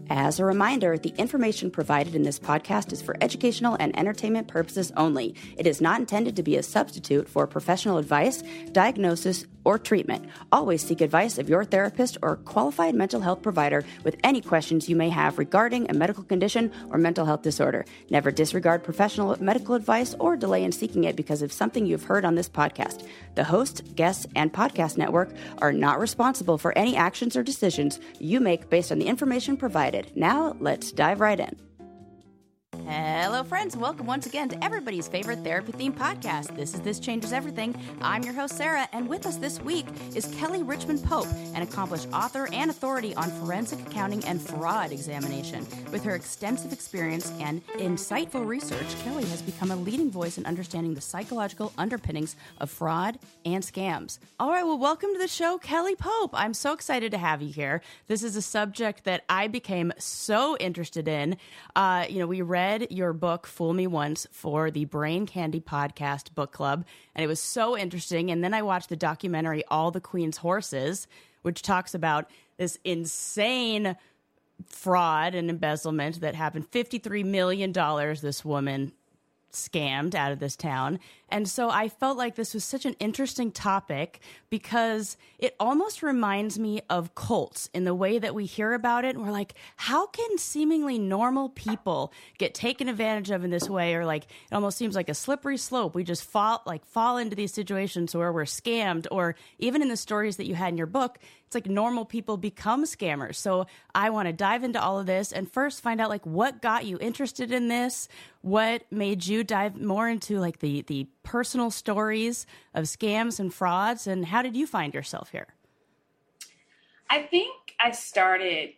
As a reminder, the information provided in this podcast is for educational and entertainment purposes only. It is not intended to be a substitute for professional advice, diagnosis, or treatment. Always seek advice of your therapist or qualified mental health provider with any questions you may have regarding a medical condition or mental health disorder. Never disregard professional medical advice or delay in seeking it because of something you've heard on this podcast. The host, guests, and podcast network are not responsible for any actions or decisions you make based on the information provided. Now, let's dive right in. Hello, friends. Welcome once again to everybody's favorite therapy-themed podcast. This Changes Everything. I'm your host, Sarah, and with us this week is Kelly Richmond Pope, an accomplished author and authority on forensic accounting and fraud examination. With her extensive experience and insightful research, Kelly has become a leading voice in understanding the psychological underpinnings of fraud and scams. All right, well, welcome to the show, Kelly Pope. I'm so excited to have you here. This is a subject that I became so interested in. We read your book, Fool Me Once, for the Brain Candy Podcast Book Club, and it was so interesting. And then I watched the documentary All the Queen's Horses, which talks about this insane fraud and embezzlement that happened. $53 million this woman scammed out of this town. And so I felt like this was such an interesting topic because it almost reminds me of cults in the way that we hear about it. And we're like, how can seemingly normal people get taken advantage of in this way? Or like, it almost seems like a slippery slope. We just fall into these situations where we're scammed, or even in the stories that you had in your book, it's like normal people become scammers. So I want to dive into all of this and first find out like what got you interested in this, what made you dive more into like the personal stories of scams and frauds, and how did you find yourself here? I think I started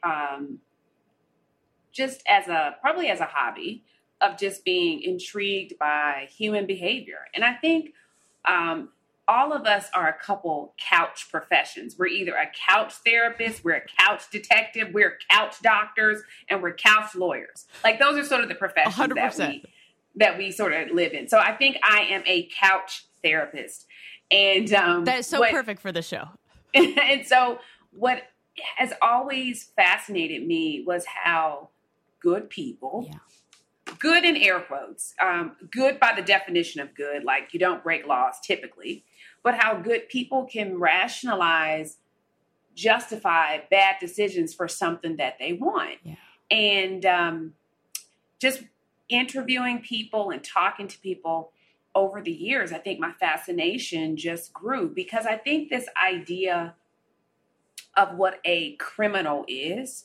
just probably as a hobby of just being intrigued by human behavior. And I think all of us are a couple couch professions. We're either a couch therapist, we're a couch detective, we're couch doctors, and we're couch lawyers. Like those are sort of the professions 100%. that we sort of live in. So I think I am a couch therapist. And that is so perfect for the show. And so what has always fascinated me was how good people, good in air quotes, good by the definition of good, like you don't break laws typically, but how good people can rationalize, justify bad decisions for something that they want. Yeah. And just interviewing people and talking to people over the years, I think my fascination just grew because I think this idea of what a criminal is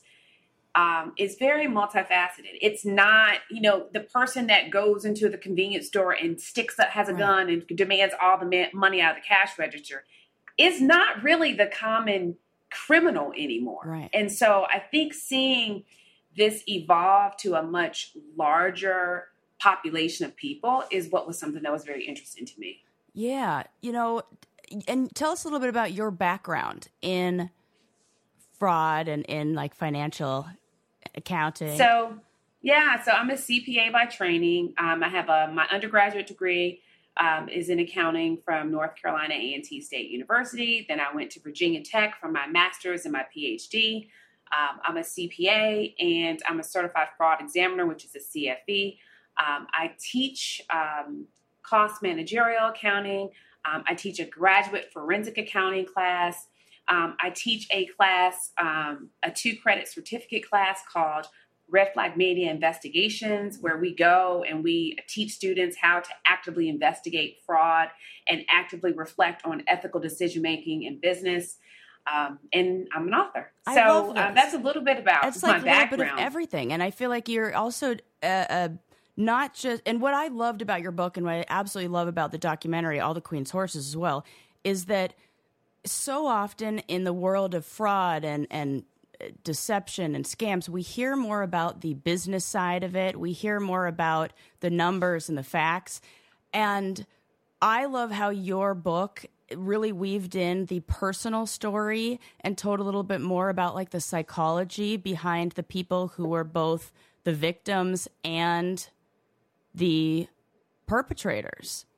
very multifaceted. It's not, the person that goes into the convenience store and has a gun and demands all the money out of the cash register is not really the common criminal anymore. Right. And so I think seeing this evolve to a much larger population of people is what was something that was very interesting to me. Yeah. And tell us a little bit about your background in fraud and in like financial accounting. So I'm a CPA by training. I have my undergraduate degree is in accounting from North Carolina A&T State University. Then I went to Virginia Tech for my master's and my PhD. I'm a CPA and I'm a certified fraud examiner, which is a CFE. I teach cost managerial accounting. I teach a graduate forensic accounting class. I teach a class, a 2-credit certificate class called Red Flag Media Investigations, where we go and we teach students how to actively investigate fraud and actively reflect on ethical decision-making in business. And I'm an author. So that's a little bit about my background. It's like a little bit of everything. And I feel like you're also not just, and what I loved about your book and what I absolutely love about the documentary, All the Queen's Horses as well, is that so often in the world of fraud and deception and scams, we hear more about the business side of it. We hear more about the numbers and the facts. And I love how your book really weaved in the personal story and told a little bit more about like the psychology behind the people who were both the victims and the perpetrators.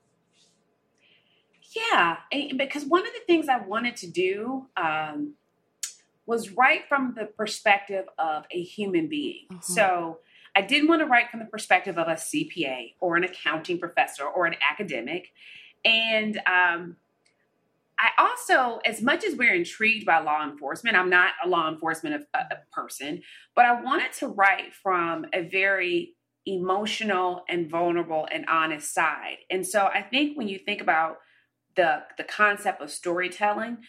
Yeah, because one of the things I wanted to do was write from the perspective of a human being. So I didn't want to write from the perspective of a CPA or an accounting professor or an academic. And I also, as much as we're intrigued by law enforcement, I'm not a law enforcement person, but I wanted to write from a very emotional and vulnerable and honest side. And so I think when you think about the concept of storytelling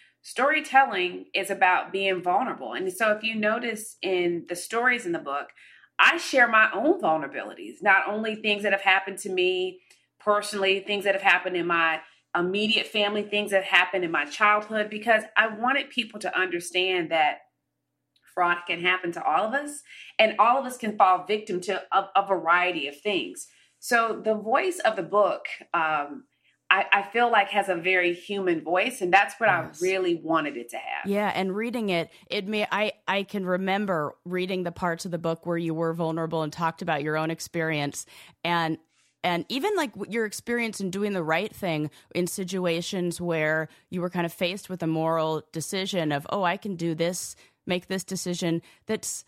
is about being vulnerable. And so if you notice in the stories in the book, I share my own vulnerabilities, not only things that have happened to me personally, things that have happened in my immediate family, things that happened in my childhood, because I wanted people to understand that fraud can happen to all of us, and all of us can fall victim to a variety of things. So the voice of the book, I feel like has a very human voice, and that's what I really wanted it to have. Yeah, and reading it I can remember reading the parts of the book where you were vulnerable and talked about your own experience, and even like your experience in doing the right thing in situations where you were kind of faced with a moral decision of, I can do this, make this decision. That's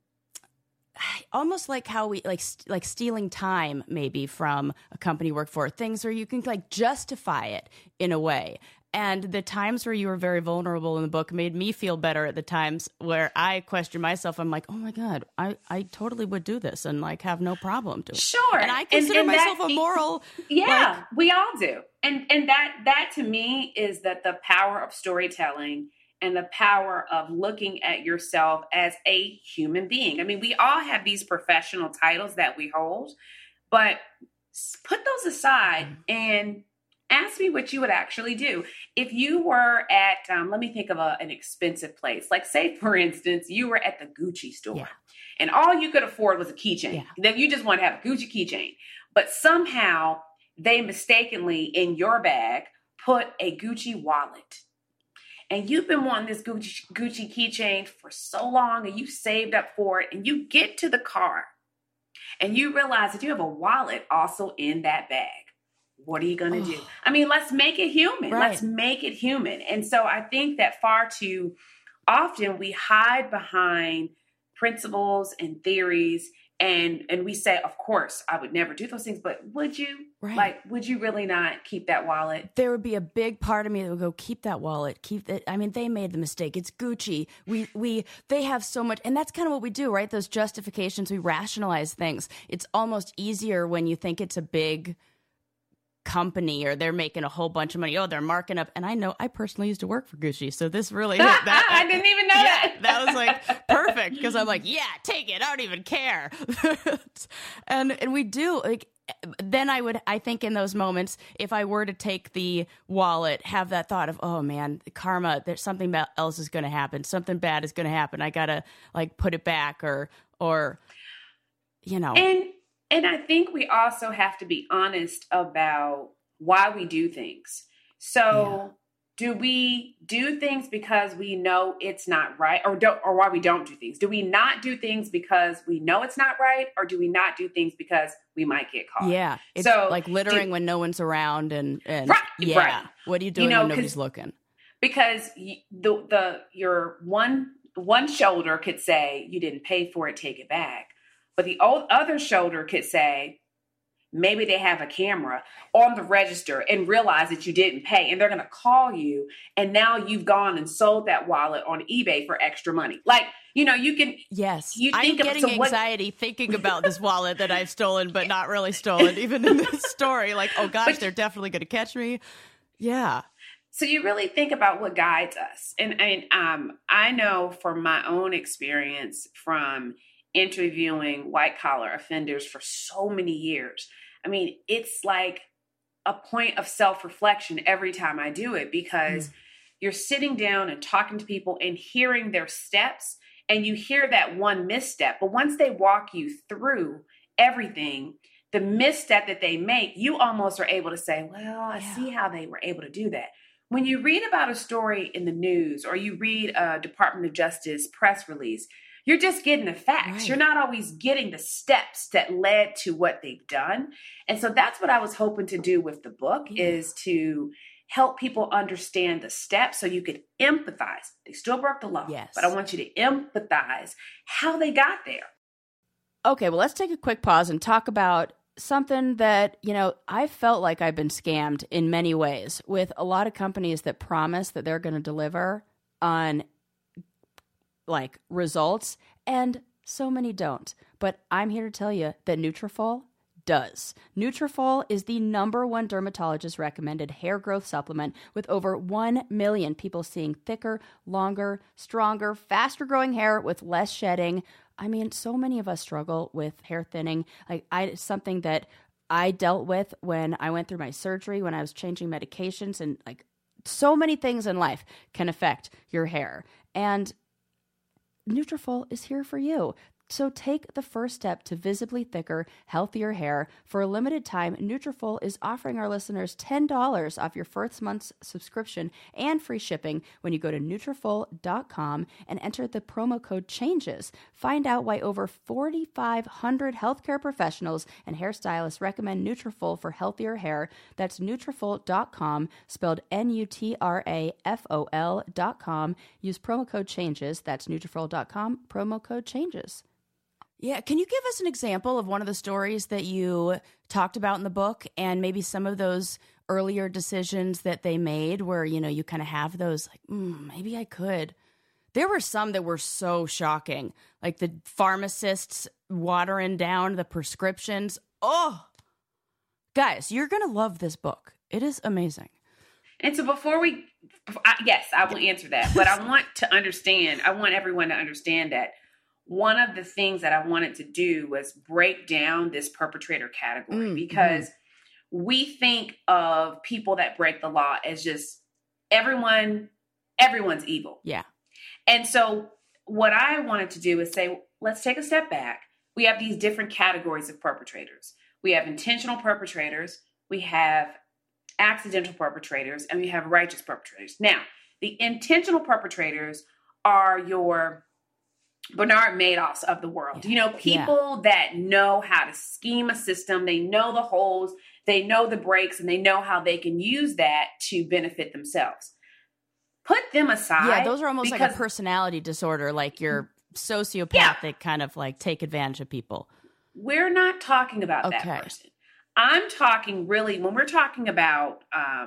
almost like how we like stealing time maybe from a company you work for, things where you can like justify it in a way. And the times where you were very vulnerable in the book made me feel better at the times where I question myself. I'm like, oh my God, I totally would do this and like have no problem doing it. Sure. And I consider myself a moral. Yeah, we all do. And that to me is that the power of storytelling and the power of looking at yourself as a human being. I mean, we all have these professional titles that we hold, but put those aside and ask me what you would actually do. If you were at, let me think of an expensive place. Like say, for instance, you were at the Gucci store and all you could afford was a keychain. Then you just want to have a Gucci keychain. But somehow they mistakenly in your bag put a Gucci wallet. And you've been wanting this Gucci keychain for so long and you saved up for it and you get to the car and you realize that you have a wallet also in that bag. What are you going to do? I mean, let's make it human. Right. Let's make it human. And so I think that far too often we hide behind principles and theories and we say, of course, I would never do those things, but would you? Right. Like, would you really not keep that wallet? There would be a big part of me that would go, keep that wallet, keep it. I mean, they made the mistake. It's Gucci. They have so much. And that's kind of what we do, right? Those justifications, we rationalize things. It's almost easier when you think it's a big company or they're making a whole bunch of money. They're marking up. And I personally used to work for Gucci. So this really hit that. I didn't even know that. That was like perfect because I'm like, yeah, take it. I don't even care. and we do like, then I think in those moments, if I were to take the wallet, have that thought of, oh man, karma, there's something else is going to happen. Something bad is going to happen. I got to like put it back or, you know. And I think we also have to be honest about why we do things. So do we do things because we know it's not right or why we don't do things? Do we not do things because we know it's not right? Or do we not do things because we might get caught? Yeah. It's so like littering when no one's around and right. What are you doing when nobody's looking? Because your one shoulder could say you didn't pay for it, take it back. But the other shoulder could say, maybe they have a camera on the register and realize that you didn't pay and they're going to call you. And now you've gone and sold that wallet on eBay for extra money. Like, you know, you can. Yes. I'm getting anxiety thinking about this wallet that I've stolen, but not really stolen, even in this story. Like, oh gosh, they're definitely going to catch me. Yeah. So you really think about what guides us. And I know from my own experience from interviewing white collar offenders for so many years. I mean, it's like a point of self-reflection every time I do it because you're sitting down and talking to people and hearing their steps and you hear that one misstep. But once they walk you through everything, the misstep that they make, you almost are able to say, well, I see how they were able to do that. When you read about a story in the news or you read a Department of Justice press release, you're just getting the facts. Right. You're not always getting the steps that led to what they've done. And so that's what I was hoping to do with the book is to help people understand the steps so you could empathize. They still broke the law, Yes. but I want you to empathize how they got there. Okay, well, let's take a quick pause and talk about something that, I felt like I've been scammed in many ways with a lot of companies that promise that they're going to deliver on like results, and so many don't. But I'm here to tell you that Nutrafol does. Nutrafol is the #1 dermatologist recommended hair growth supplement with over 1 million people seeing thicker, longer, stronger, faster growing hair with less shedding. I mean, so many of us struggle with hair thinning. It's something that I dealt with when I went through my surgery, when I was changing medications, and like so many things in life can affect your hair. And Nutrafol is here for you. So take the first step to visibly thicker, healthier hair. For a limited time, Nutrafol is offering our listeners $10 off your first month's subscription and free shipping when you go to Nutrafol.com and enter the promo code CHANGES. Find out why over 4,500 healthcare professionals and hairstylists recommend Nutrafol for healthier hair. That's Nutrafol.com, spelled Nutrafol.com. Use promo code CHANGES. That's Nutrafol.com, promo code CHANGES. Yeah. Can you give us an example of one of the stories that you talked about in the book and maybe some of those earlier decisions that they made where, you kind of have those like, maybe I could. There were some that were so shocking, like the pharmacists watering down the prescriptions. Oh, guys, you're going to love this book. It is amazing. And so yes, I will answer that. But I want everyone to understand that one of the things that I wanted to do was break down this perpetrator category because we think of people that break the law as just everyone's evil. Yeah. And so what I wanted to do is say, let's take a step back. We have these different categories of perpetrators. We have intentional perpetrators, we have accidental perpetrators, and we have righteous perpetrators. Now, the intentional perpetrators are your Bernard Madoffs of the world. People that know how to scheme a system. They know the holes, they know the breaks, and they know how they can use that to benefit themselves. Put them aside. Yeah, those are almost like a personality disorder, like your sociopathic kind of like take advantage of people. We're not talking about that person. I'm talking really, when we're talking about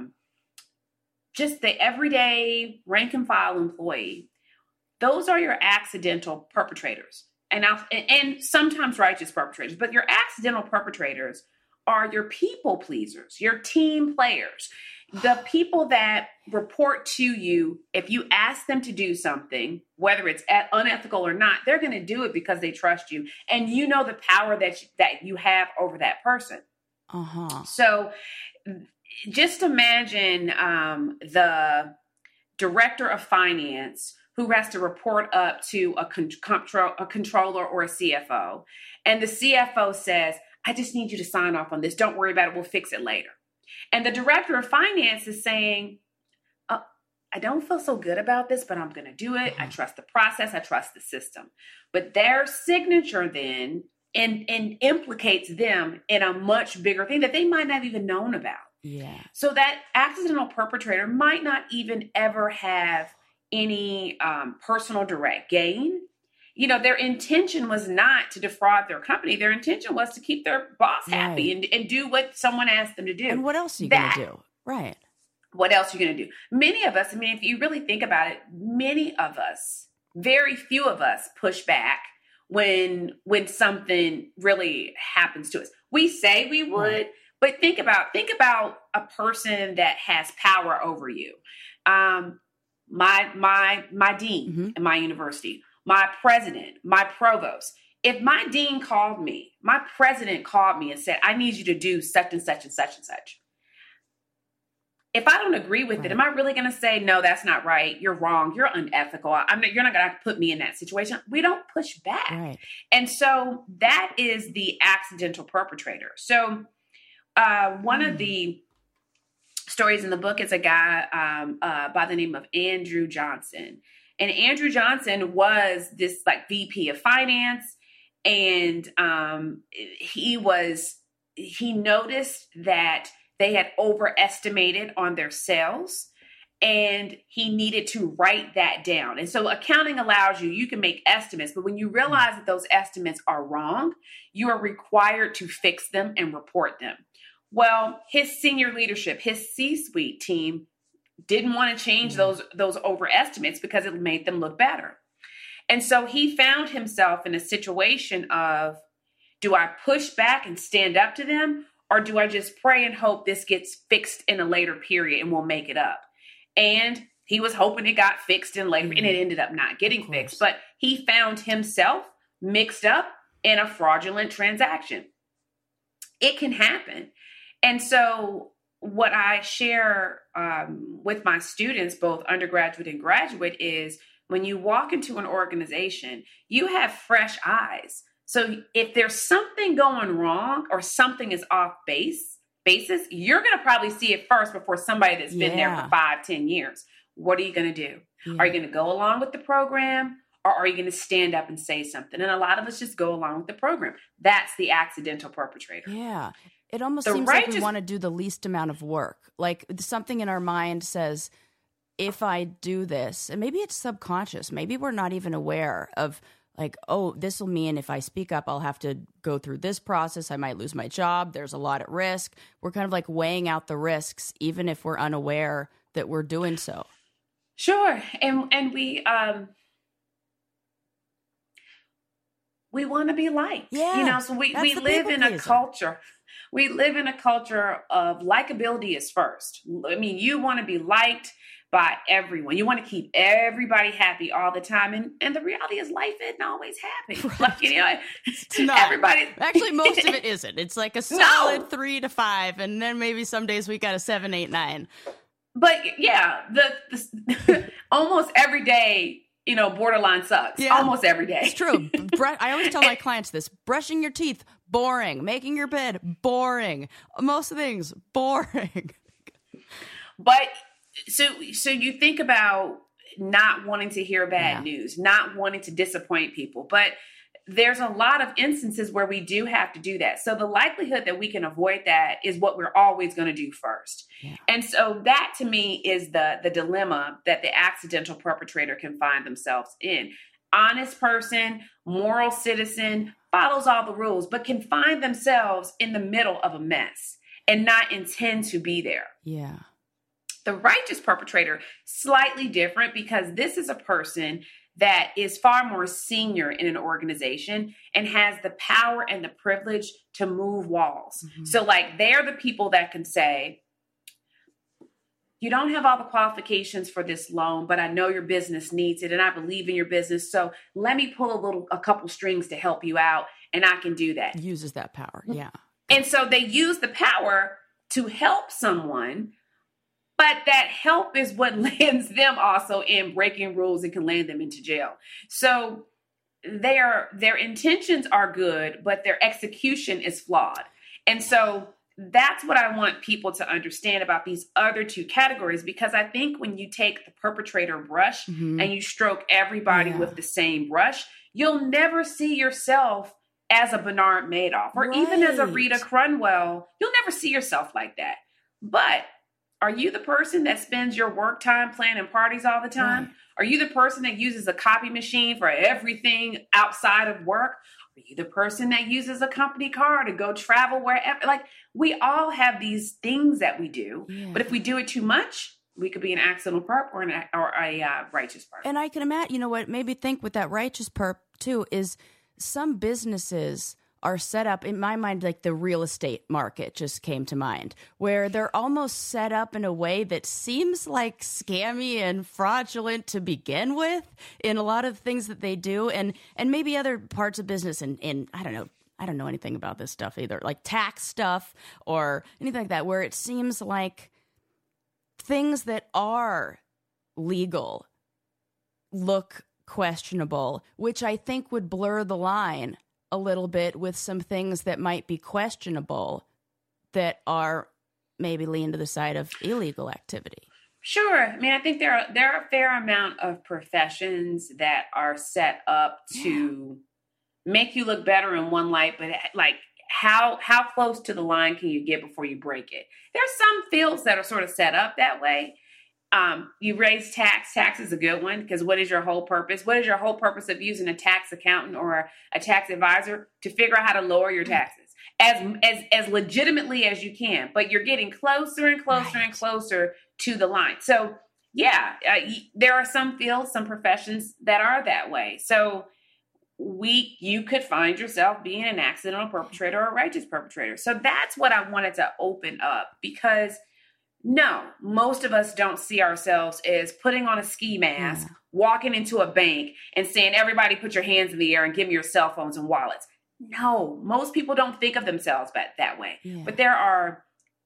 just the everyday rank and file employee, those are your accidental perpetrators and sometimes righteous perpetrators. But your accidental perpetrators are your people pleasers, your team players, the people that report to you. If you ask them to do something, whether it's unethical or not, they're going to do it because they trust you. And you know the power that you have over that person. So just imagine the director of finance who has to report up to a controller or a CFO. And the CFO says, I just need you to sign off on this. Don't worry about it. We'll fix it later. And the director of finance is saying, I don't feel so good about this, but I'm going to do it. I trust the process. I trust the system. But their signature then and implicates them in a much bigger thing that they might not even known about. Yeah. So that accidental perpetrator might not even ever have any personal direct gain. Their intention was not to defraud their company. Their intention was to keep their boss happy and do what someone asked them to do. And what else are you going to do? Right. What else are you going to do? Many of us, if you really think about it, very few of us push back when something really happens to us. We say we would, but think about a person that has power over you. My dean in my university, my president, my provost. If my dean called me, my president called me and said, I need you to do such and such and such and such. If I don't agree with it, am I really going to say, no, that's not right. You're wrong. You're unethical. You're not going to put me in that situation. We don't push back. Right. And so that is the accidental perpetrator. So one of the stories in the book is a guy by the name of Andrew Johnson. And Andrew Johnson was this like VP of finance. And he noticed that they had overestimated on their sales, and he needed to write that down. And so accounting allows you can make estimates, but when you realize that those estimates are wrong, you are required to fix them and report them. Well, his senior leadership, his C-suite team didn't want to change those overestimates because it made them look better. And so he found himself in a situation of, do I push back and stand up to them, or do I just pray and hope this gets fixed in a later period and we'll make it up? And he was hoping it got fixed in later, and it ended up not getting fixed. But he found himself mixed up in a fraudulent transaction. It can happen. And so what I share with my students, both undergraduate and graduate, is when you walk into an organization, you have fresh eyes. So if there's something going wrong or something is off basis, you're going to probably see it first before somebody that's been there for 5-10 years. What are you going to do? Yeah. Are you going to go along with the program, or are you going to stand up and say something? And a lot of us just go along with the program. That's the accidental perpetrator. Yeah. It almost seems like we want to do the least amount of work. Like something in our mind says, if I do this, and maybe it's subconscious, maybe we're not even aware of, like, oh, this will mean if I speak up, I'll have to go through this process. I might lose my job. There's a lot at risk. We're kind of like weighing out the risks, even if we're unaware that we're doing so. Sure. And we want to be liked. Yeah. So we live in a culture. We live in a culture of likability is first. I mean, you want to be liked by everyone. You want to keep everybody happy all the time. And the reality is life isn't always happy. Right. Like, it's not. Everybody. Actually, most of it isn't. It's like a solid 3 to 5. And then maybe some days we got a 7, 8, 9. But yeah, the almost every day, borderline sucks. Yeah, almost every day. It's true. I always tell my clients this. Brushing your teeth, boring. Making your bed, boring. Most things, boring. But so you think about not wanting to hear bad news, not wanting to disappoint people. But there's a lot of instances where we do have to do that. So the likelihood that we can avoid that is what we're always going to do first. Yeah. And so that to me is the dilemma that the accidental perpetrator can find themselves in. Honest person, moral citizen, follows all the rules, but can find themselves in the middle of a mess and not intend to be there. Yeah. The righteous perpetrator, slightly different, because this is a person that is far more senior in an organization and has the power and the privilege to move walls. Mm-hmm. So like they're the people that can say, you don't have all the qualifications for this loan, but I know your business needs it and I believe in your business. So let me pull a couple strings to help you out, and I can do that. Uses that power. Yeah. And so they use the power to help someone. But that help is what lands them also in breaking rules and can land them into jail. So their intentions are good, but their execution is flawed. And so that's what I want people to understand about these other two categories, because I think when you take the perpetrator brush and you stroke everybody with the same brush, you'll never see yourself as a Bernard Madoff or even as a Rita Crunwell. You'll never see yourself like that. But are you the person that spends your work time planning parties all the time? Right. Are you the person that uses a copy machine for everything outside of work? Are you the person that uses a company car to go travel wherever? Like, we all have these things that we do, but if we do it too much, we could be an accidental perp or a righteous perp. And I can imagine, what made me think with that righteous perp too is some businesses are set up, in my mind, like the real estate market just came to mind, where they're almost set up in a way that seems like scammy and fraudulent to begin with in a lot of things that they do. And maybe other parts of business and I don't know anything about this stuff either, like tax stuff or anything like that, where it seems like things that are legal look questionable, which I think would blur the line a little bit with some things that might be questionable that are maybe lean to the side of illegal activity. Sure. I mean, I think there are a fair amount of professions that are set up to make you look better in one light, but like how close to the line can you get before you break it? There's some fields that are sort of set up that way. You raise tax. Tax is a good one, because what is your whole purpose? What is your whole purpose of using a tax accountant or a tax advisor? To figure out how to lower your taxes as legitimately as you can. But you're getting closer and closer and closer to the line. So yeah, there are some fields, some professions that are that way. So you could find yourself being an accidental perpetrator or a righteous perpetrator. So that's what I wanted to open up, because no, most of us don't see ourselves as putting on a ski mask, walking into a bank and saying, everybody put your hands in the air and give me your cell phones and wallets. No, most people don't think of themselves that way. Yeah. But there are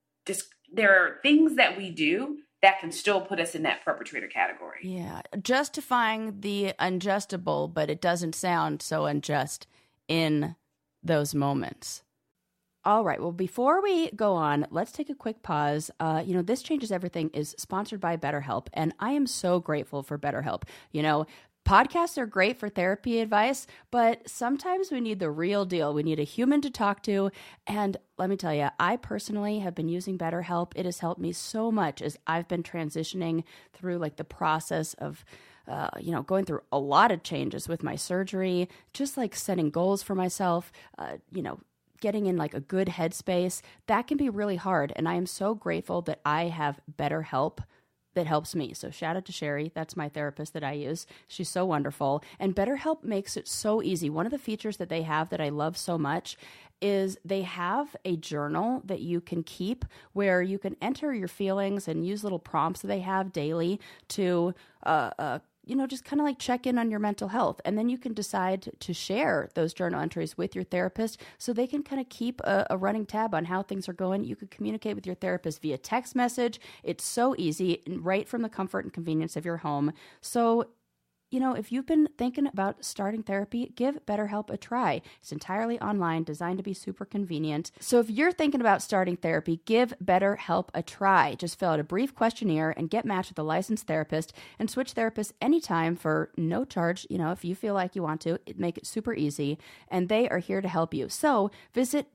things that we do that can still put us in that perpetrator category. Yeah, justifying the unjustable, but it doesn't sound so unjust in those moments. All right. Well, before we go on, let's take a quick pause. This Changes Everything is sponsored by BetterHelp, and I am so grateful for BetterHelp. Podcasts are great for therapy advice, but sometimes we need the real deal. We need a human to talk to. And let me tell you, I personally have been using BetterHelp. It has helped me so much as I've been transitioning through the process of going through a lot of changes with my surgery, just setting goals for myself, getting in a good headspace. That can be really hard. And I am so grateful that I have BetterHelp that helps me. So shout out to Sherry. That's my therapist that I use. She's so wonderful. And BetterHelp makes it so easy. One of the features that they have that I love so much is they have a journal that you can keep where you can enter your feelings and use little prompts that they have daily to just kind of check in on your mental health. And then you can decide to share those journal entries with your therapist so they can kind of keep a running tab on how things are going. You could communicate with your therapist via text message. It's so easy, right from the comfort and convenience of your home. So if you've been thinking about starting therapy, give BetterHelp a try. It's entirely online, designed to be super convenient. So if you're thinking about starting therapy, give BetterHelp a try. Just fill out a brief questionnaire and get matched with a licensed therapist, and switch therapists anytime for no charge. If you feel like you want to, make it super easy, and they are here to help you. So visit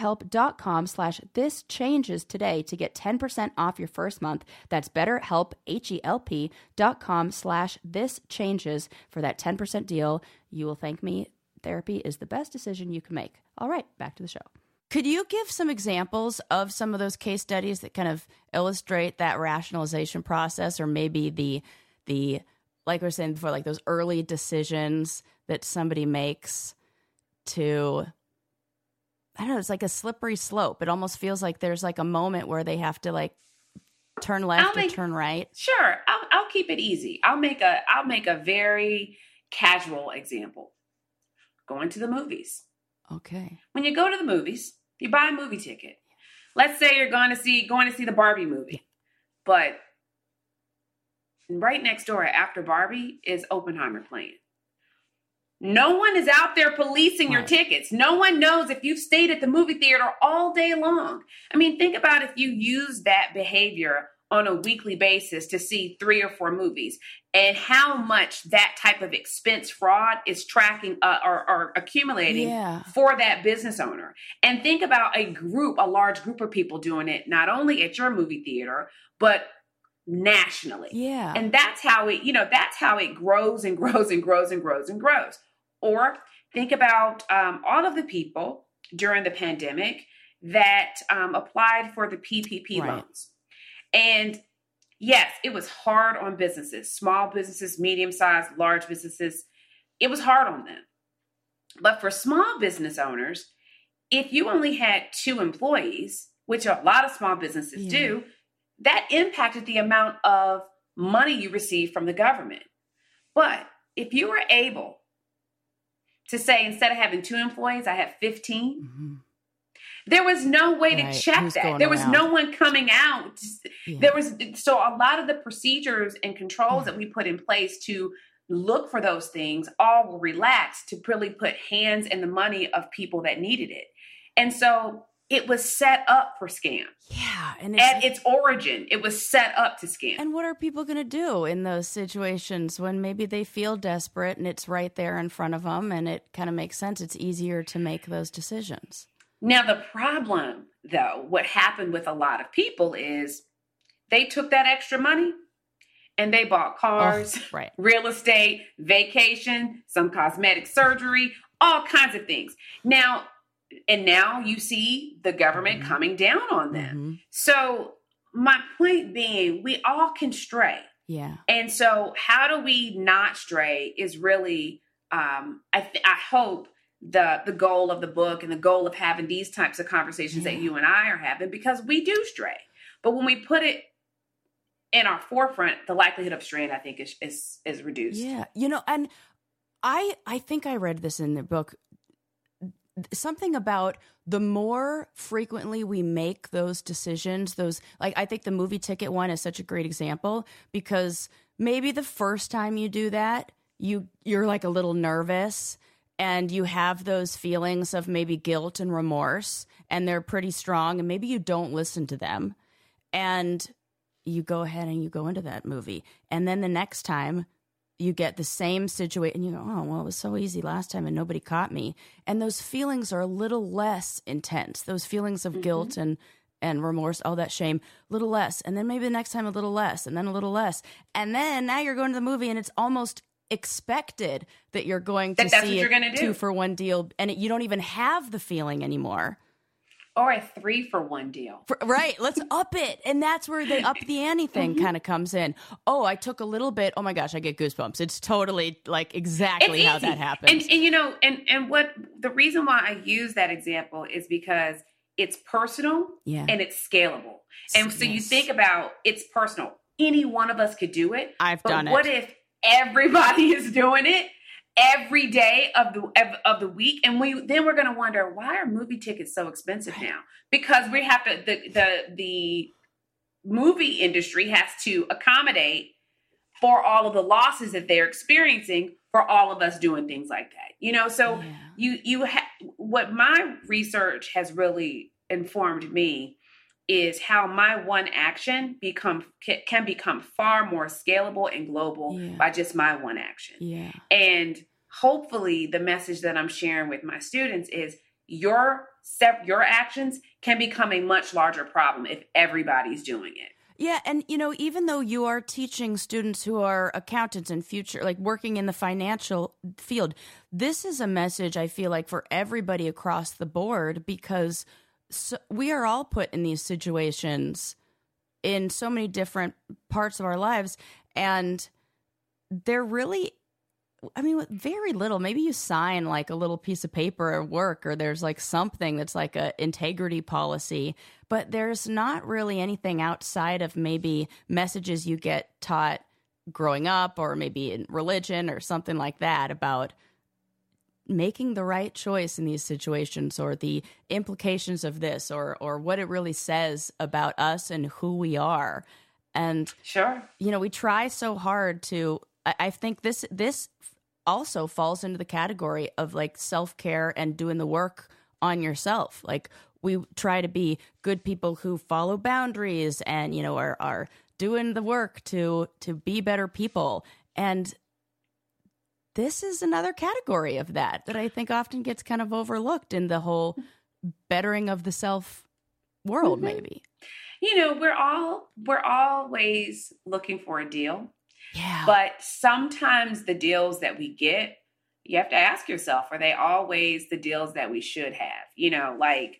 BetterHelp.com/thischanges today to get 10% off your first month. That's BetterHelp, HELP.com/thischanges for that 10% deal. You will thank me. Therapy is the best decision you can make. All right, back to the show. Could you give some examples of some of those case studies that kind of illustrate that rationalization process, or maybe the like we were saying before, those early decisions that somebody makes to, I don't know, it's like a slippery slope. It almost feels like there's a moment where they have to turn left or turn right. Sure. I'll keep it easy. I'll make a very casual example. Going to the movies. Okay. When you go to the movies, you buy a movie ticket. Let's say you're going to see the Barbie movie. But right next door after Barbie is Oppenheimer playing. No one is out there policing your tickets. No one knows if you've stayed at the movie theater all day long. I mean, think about if you use that behavior on a weekly basis to see 3 or 4 movies, and how much that type of expense fraud is tracking or accumulating for that business owner. And think about a large group of people doing it, not only at your movie theater, but nationally. Yeah. And that's how it grows and grows and grows and grows and grows. Or think about all of the people during the pandemic that applied for the PPP loans. And yes, it was hard on businesses, small businesses, medium-sized, large businesses. It was hard on them. But for small business owners, if you only had 2 employees, which a lot of small businesses do, that impacted the amount of money you received from the government. But if you were able to say, instead of having 2 employees, I have 15, there was no way to check that. There was no one coming out. So a lot of the procedures and controls that we put in place to look for those things all were relaxed to really put hands in the money of people that needed it. And so it was set up for scam. Yeah. And at its origin, it was set up to scam. And what are people going to do in those situations when maybe they feel desperate and it's right there in front of them and it kind of makes sense? It's easier to make those decisions. Now, the problem, though, what happened with a lot of people is they took that extra money and they bought cars, right. real estate, vacation, some cosmetic surgery, all kinds of things. Now you see the government coming down on them. So my point being, we all can stray. Yeah. And so how do we not stray is really, I hope the goal of the book and the goal of having these types of conversations that you and I are having, because we do stray. But when we put it in our forefront, the likelihood of straying, I think, is reduced. Yeah. And I think I read this in the book, something about the more frequently we make those decisions, I think the movie ticket one is such a great example, because maybe the first time you do that, you're like a little nervous and you have those feelings of maybe guilt and remorse, and they're pretty strong, and maybe you don't listen to them, and you go ahead and you go into that movie. And then the next time you get the same situation and you go, oh, well, it was so easy last time and nobody caught me. And those feelings are a little less intense. Those feelings of guilt and remorse, all that shame, a little less. And then maybe the next time a little less, and then a little less. And then now you're going to the movie and it's almost expected that you're going to see a 2-for-1 deal. And you don't even have the feeling anymore. Or a 3-for-1 deal. Right. Let's up it. And that's where the up the ante thing kind of comes in. Oh, I took a little bit. Oh my gosh, I get goosebumps. It's totally like exactly how that happens. And what the reason why I use that example is because it's personal and it's scalable. And so you think about, it's personal. Any one of us could do it. I've done it. What if everybody is doing it every day of the week, and we're going to wonder, why are movie tickets so expensive now? Because we have to, the movie industry has to accommodate for all of the losses that they're experiencing for all of us doing things like that. So what my research has really informed me is how my one action can become far more scalable and global by just my one action. Yeah. And hopefully the message that I'm sharing with my students is your actions can become a much larger problem if everybody's doing it. Yeah. And, even though you are teaching students who are accountants in future, like working in the financial field, this is a message I feel like for everybody across the board, because we are all put in these situations in so many different parts of our lives. And they're really, with very little, maybe you sign like a little piece of paper at work, or there's like something that's like a integrity policy, but there's not really anything outside of maybe messages you get taught growing up, or maybe in religion or something like that, about making the right choice in these situations, or the implications of this, or what it really says about us and who we are. And sure, we try so hard to, I think this also falls into the category of like self-care and doing the work on yourself. Like, we try to be good people who follow boundaries and, are doing the work to be better people. And this is another category of that I think often gets kind of overlooked in the whole bettering of the self world, maybe. We're always looking for a deal. Yeah. But sometimes the deals that we get, you have to ask yourself, are they always the deals that we should have?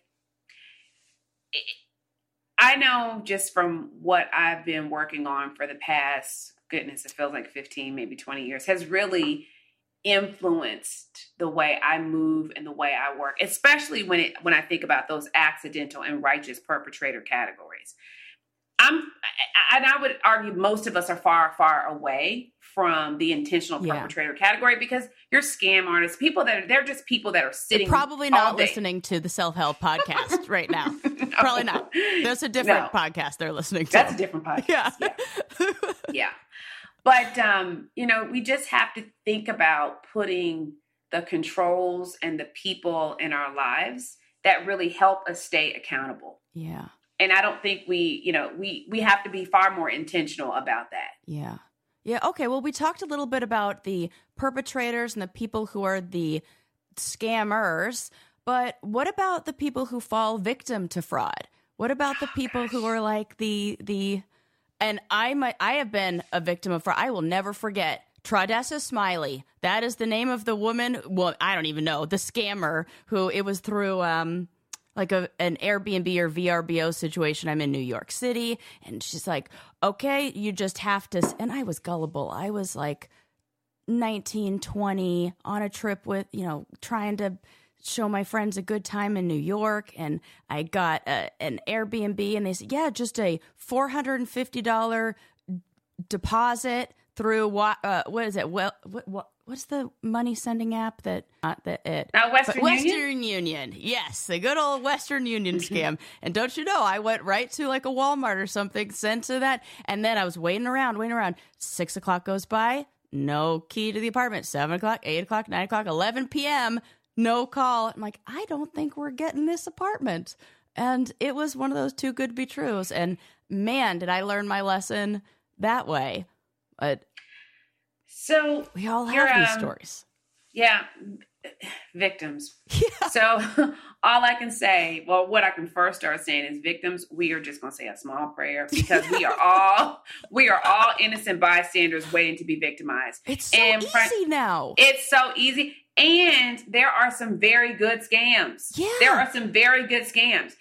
I know just from what I've been working on for the past, goodness, it feels like 15, maybe 20 years, has really influenced the way I move and the way I work, especially when I think about those accidental and righteous perpetrator categories. I would argue most of us are far, far away from the intentional perpetrator category, because you're scam artists, they're just people that are sitting. They're probably not listening to the Self-Help podcast right now. No. Probably not. That's a different podcast they're listening to. That's a different podcast. Yeah. But, we just have to think about putting the controls and the people in our lives that really help us stay accountable. Yeah. And I don't think we have to be far more intentional about that. Yeah. Yeah. Okay. Well, we talked a little bit about the perpetrators and the people who are the scammers. But what about the people who fall victim to fraud? What about the people who are like and I have been a victim of fraud. I will never forget Traudessa Smiley. That is the name of the woman. Well, I don't even know, the scammer who it was through like an Airbnb or VRBO situation. I'm in New York City, and she's like, okay, you just have to. And I was gullible. I was like 19, 20 on a trip with, trying to show my friends a good time in New York. And I got an Airbnb, and they said, yeah, just a $450 deposit through what is it? Well, what's the money sending app that not that it? Western Union. Yes, the good old Western Union scam. And don't you know, I went right to like a Walmart or something, sent to that, and then I was waiting around. 6 o'clock goes by, no key to the apartment. 7 o'clock, 8 o'clock, 9 o'clock, 11 p.m. No call. I'm like, I don't think we're getting this apartment. And it was one of those too good to be trues. And man, did I learn my lesson that way. But so we all have these stories. Yeah. Victims. Yeah. So all I can say, well, what I can first start saying is victims, we are just going to say a small prayer, because we are all innocent bystanders waiting to be victimized. It's so easy now. It's so easy. And there are some very good scams. Yeah. There are some very good scams.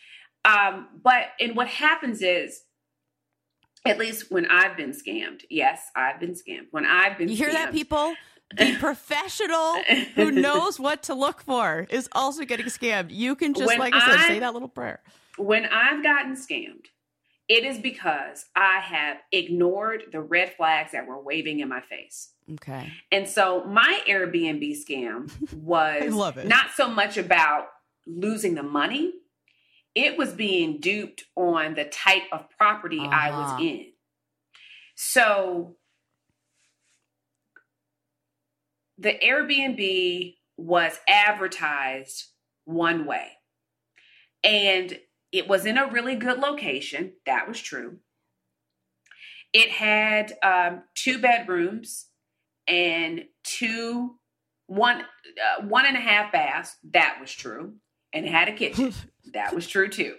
And what happens is, at least when I've been scammed. Yes, I've been scammed. When I've been scammed. You hear that, people? The professional who knows what to look for is also getting scammed. You can just, like I said, say that little prayer. When I've gotten scammed, it is because I have ignored the red flags that were waving in my face. Okay. And so my Airbnb scam was not so much about losing the money. It was being duped on the type of property I was in. So the Airbnb was advertised one way, and it was in a really good location. That was true. It had 2 bedrooms and one and a half baths. That was true. And it had a kitchen. That was true too.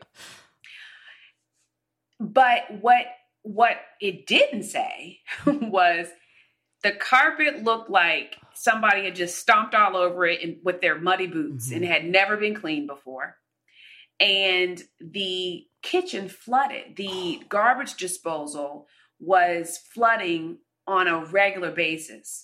But what it didn't say was the carpet looked like somebody had just stomped all over it with their muddy boots, and it had never been cleaned before. And the kitchen flooded. The garbage disposal was flooding on a regular basis.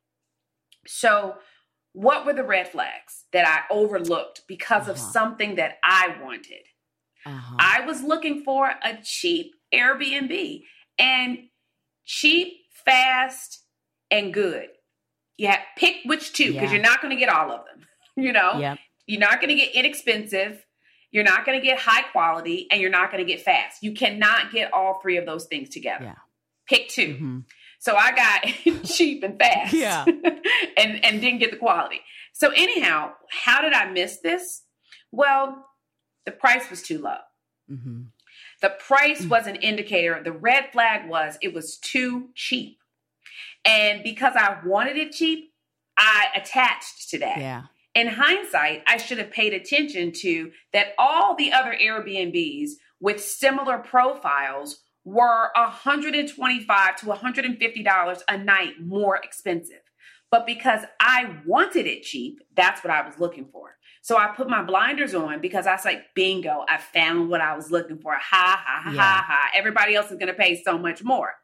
So what were the red flags that I overlooked because of something that I wanted? I was looking for a cheap Airbnb, and cheap, fast, and good. Yeah, pick which two, because you're not going to get all of them. You're not going to get inexpensive. You're not going to get high quality, and you're not going to get fast. You cannot get all 3 of those things together. Yeah. Pick 2. So I got cheap and fast, and didn't get the quality. So anyhow, how did I miss this? Well, the price was too low. The price was an indicator. The red flag was it was too cheap. And because I wanted it cheap, I attached to that. Yeah. In hindsight, I should have paid attention to that all the other Airbnbs with similar profiles were $125 to $150 a night more expensive. But because I wanted it cheap, that's what I was looking for. So I put my blinders on because I was like, bingo, I found what I was looking for. Ha. Everybody else is going to pay so much more.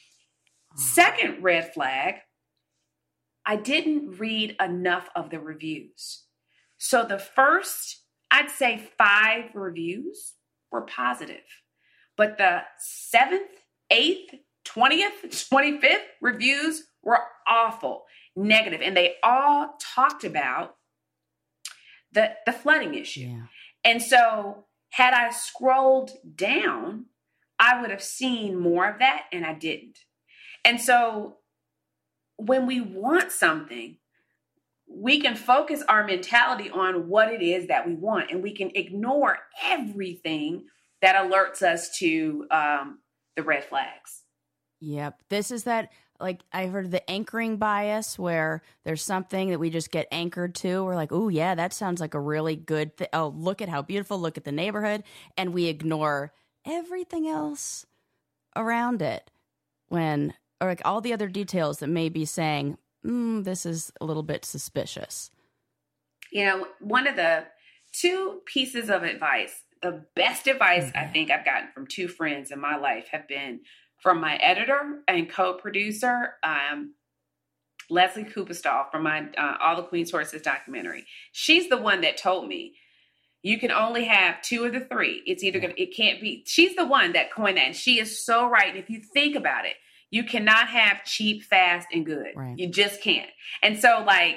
Second red flag, I didn't read enough of the reviews. So the first, I'd say 5 reviews were positive. But the 7th, 8th, 20th, 25th reviews were awful, negative. And they all talked about the flooding issue. Yeah. And so had I scrolled down, I would have seen more of that, and I didn't. And so when we want something, we can focus our mentality on what it is that we want, and we can ignore everything that alerts us to the red flags. Yep. This is that like I heard the anchoring bias where there's something that we just get anchored to. We're like, oh yeah, that sounds like a really good oh, look at how beautiful, look at the neighborhood. And we ignore everything else around it or like all the other details that may be saying, this is a little bit suspicious. You know, one of the two pieces of advice, the best advice I think I've gotten from two friends in my life have been from my editor and co-producer, Leslie Kupestall from my All the Queen's Horses documentary. She's the one that told me you can only have two of the three. It's either it can't be. She's the one that coined that, and she is so right. And if you think about it, you cannot have cheap, fast, and good. Right. You just can't. And so, like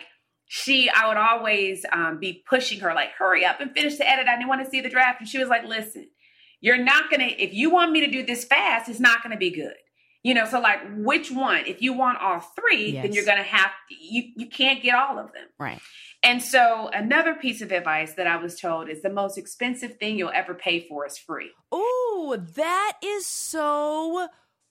I would always be pushing her, like, hurry up and finish the edit. I didn't want to see the draft, and she was like, listen. You're not going to, if you want me to do this fast, it's not going to be good. You know, so like which one? If you want all three, then you're going to have, you can't get all of them. Right. And so another piece of advice that I was told is the most expensive thing you'll ever pay for is free. Oh, that is so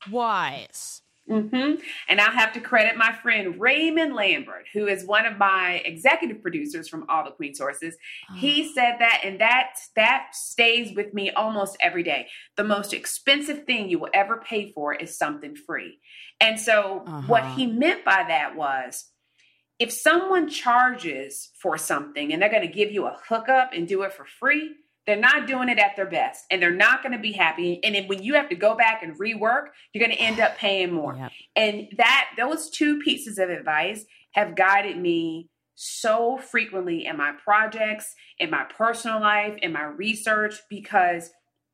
wise. Mm-hmm. And I'll have to credit my friend Raymond Lambert, who is one of my executive producers from All the Queen's Horses. Oh. He said that, and that stays with me almost every day. The most expensive thing you will ever pay for is something free. And so what he meant by that was, if someone charges for something and they're going to give you a hookup and do it for free, they're not doing it at their best, and they're not going to be happy. And then when you have to go back and rework, you're going to end up paying more. Yep. And those two pieces of advice have guided me so frequently in my projects, in my personal life, in my research, because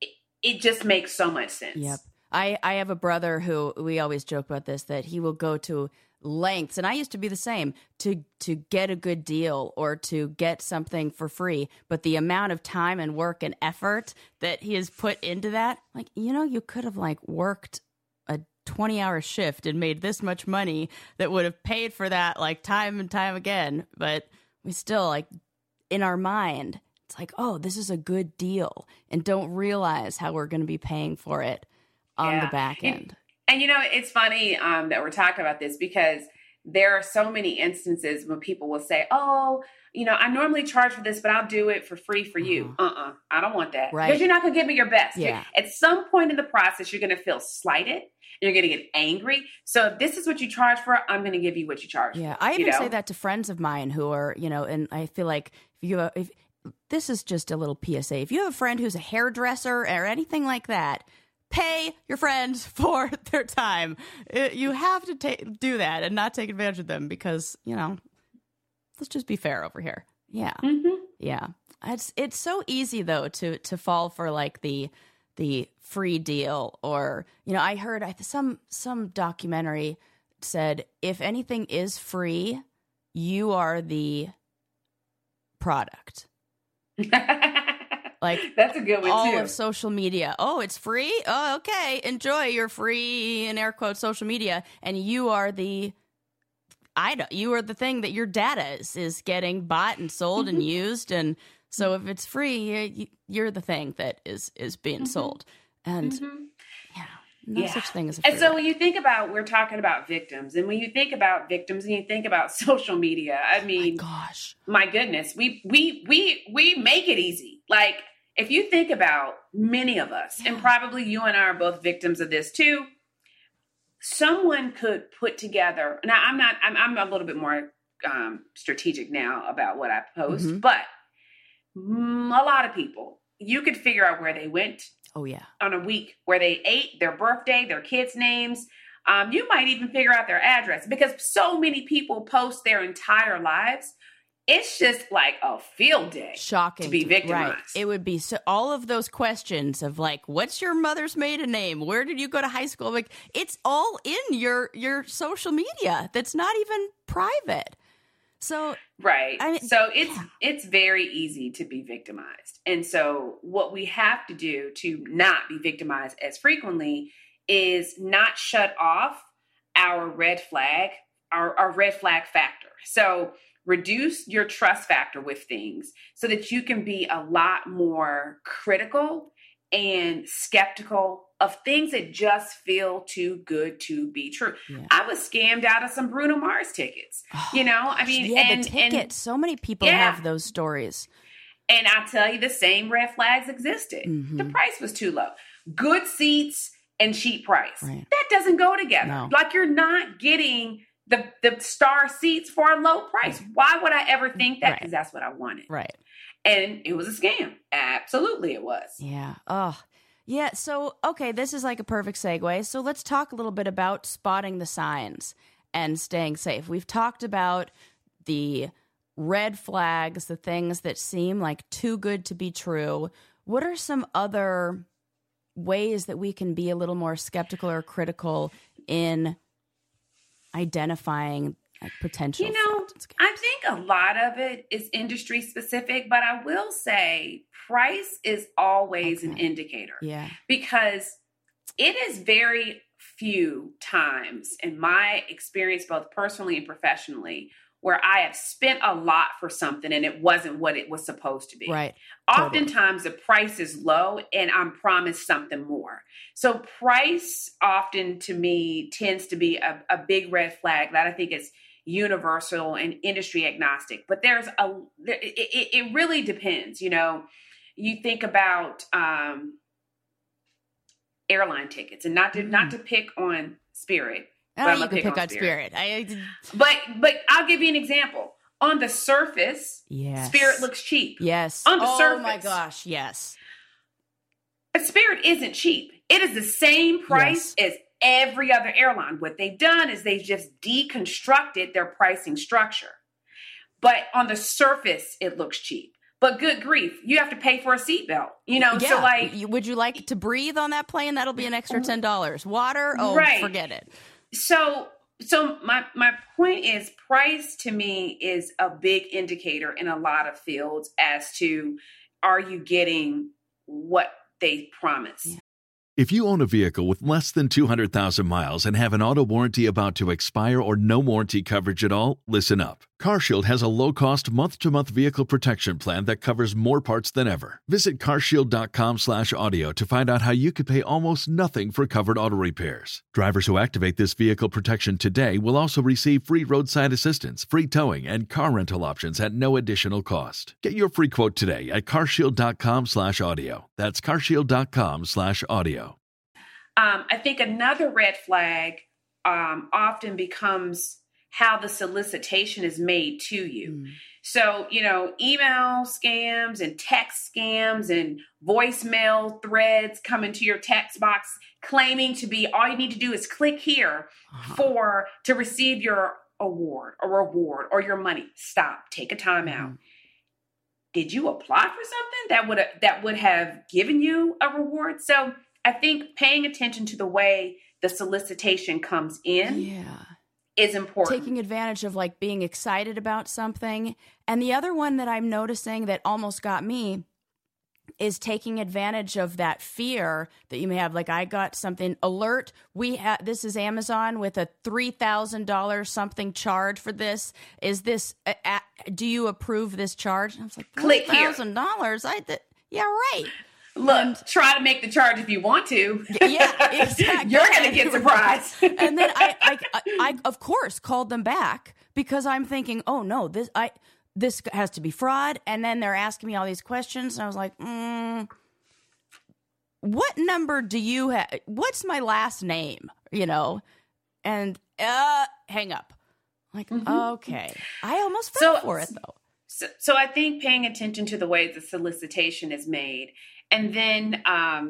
it just makes so much sense. Yep. I have a brother who, we always joke about this, that he will go to lengths, and I used to be the same, to get a good deal or to get something for free, but the amount of time and work and effort that he has put into that, like, you know, you could have like worked a 20-hour shift and made this much money that would have paid for that like time and time again, but we still, like, in our mind, it's like, oh, this is a good deal, and don't realize how we're going to be paying for it on the back end. And, you know, it's funny that we're talking about this, because there are so many instances when people will say, oh, you know, I normally charge for this, but I'll do it for free for you. I don't want that. Right. Because you're not going to give me your best. Yeah. At some point in the process, you're going to feel slighted. You're going to get angry. So if this is what you charge for, I'm going to give you what you charge for. Yeah, I even say that to friends of mine who are, you know, and I feel like if this is just a little PSA. If you have a friend who's a hairdresser or anything like that, pay your friends for their time. You have to do that and not take advantage of them, because, you know, let's just be fair over here. Yeah. Mm-hmm. Yeah. It's so easy, though, to fall for like the free deal, or, you know, I heard some documentary said, if anything is free, you are the product. Like, that's a good one, all too. of social media. Oh, it's free? Oh, okay. Enjoy your free, in air quotes, social media. And you are the thing that your data is getting bought and sold and used. And so if it's free, you're the thing that is being sold. And no such thing as a free. And so when you think about, we're talking about victims, and when you think about victims and you think about social media, I mean, my goodness, we make it easy. Like, if you think about many of us, and probably you and I are both victims of this too, someone could put together, now I'm a little bit more strategic now about what I post, but a lot of people, you could figure out where they went. Oh, yeah. On a week, where they ate, their birthday, their kids' names. You might even figure out their address, because so many people post their entire lives. It's just like a field day. Shocking. To be victimized. Right. It would be all of those questions of like, what's your mother's maiden name? Where did you go to high school? Like, it's all in your social media. That's not even private. So right. It's very easy to be victimized. And so what we have to do to not be victimized as frequently is not shut off our red flag factor. So reduce your trust factor with things so that you can be a lot more critical and skeptical of things that just feel too good to be true. Yeah. I was scammed out of some Bruno Mars tickets. You know, I mean, the tickets. So many people have those stories. And I'll tell you, the same red flags existed. Mm-hmm. The price was too low. Good seats and cheap price. Right. That doesn't go together. No. Like, you're not getting the star seats for a low price. Why would I ever think that? Because that's what I wanted. Right. And it was a scam. Absolutely it was. Yeah. Oh, yeah. So, okay, this is like a perfect segue. So let's talk a little bit about spotting the signs and staying safe. We've talked about the red flags, the things that seem like too good to be true. What are some other ways that we can be a little more skeptical or critical in identifying potential? You know, I think a lot of it is industry specific, but I will say price is always an indicator. Yeah. Because it is very few times in my experience, both personally and professionally, where I have spent a lot for something and it wasn't what it was supposed to be. Right. Oftentimes the price is low and I'm promised something more. So price often to me tends to be a big red flag that I think is universal and industry agnostic. But it really depends. You know, you think about airline tickets, and not to pick on Spirit. Oh, you can pick on Spirit. But I'll give you an example. On the surface, Spirit looks cheap. Yes. On the surface. Oh my gosh, yes. But Spirit isn't cheap. It is the same price as every other airline. What they've done is they've just deconstructed their pricing structure. But on the surface, it looks cheap. But good grief, you have to pay for a seatbelt. You know, so like, would you like to breathe on that plane? That'll be an extra $10. Water? Oh, forget it. So my point is, price to me is a big indicator in a lot of fields as to, are you getting what they promise? Yeah. If you own a vehicle with less than 200,000 miles and have an auto warranty about to expire or no warranty coverage at all, listen up. CarShield has a low-cost month-to-month vehicle protection plan that covers more parts than ever. Visit carshield.com/audio to find out how you could pay almost nothing for covered auto repairs. Drivers who activate this vehicle protection today will also receive free roadside assistance, free towing, and car rental options at no additional cost. Get your free quote today at carshield.com/audio. That's carshield.com/audio. I think another red flag often becomes how the solicitation is made to you. Mm. So, you know, email scams and text scams and voicemail threads come into your text box claiming to be, all you need to do is click here to receive your award or reward or your money. Stop. Take a time out. Did you apply for something that would have given you a reward? So I think paying attention to the way the solicitation comes in is important. Taking advantage of like being excited about something. And the other one that I'm noticing that almost got me is taking advantage of that fear that you may have. Like, I got something alert. This is Amazon with a $3,000 something charge for this. Is this, do you approve this charge? And I was like, click here. $3,000. Yeah, right. Look, try to make the charge if you want to. Yeah, exactly. You're going to get surprised. And then I of course called them back because I'm thinking, oh no, this has to be fraud. And then they're asking me all these questions, and I was like, what number do you have? What's my last name? You know, and hang up. Like, okay, I almost fell for it though. So I think paying attention to the way the solicitation is made. And then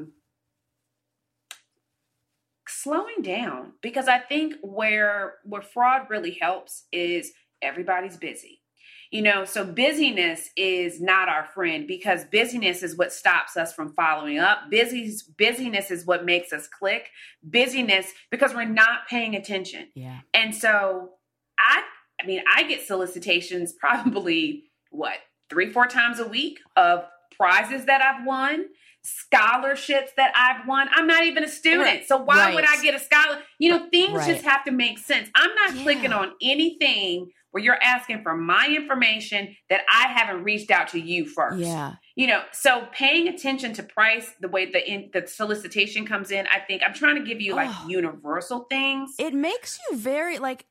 slowing down, because I think where fraud really helps is everybody's busy. You know, so busyness is not our friend, because busyness is what stops us from following up. Busyness is what makes us click. Busyness, because we're not paying attention. Yeah. And so I get solicitations probably 3-4 times a week of prizes that I've won, scholarships that I've won. I'm not even a student. So why would I get a scholarship? You know, things just have to make sense. I'm not clicking on anything where you're asking for my information that I haven't reached out to you first. Yeah. So paying attention to price, the way the solicitation comes in, I think I'm trying to give you like universal things. It makes you very like,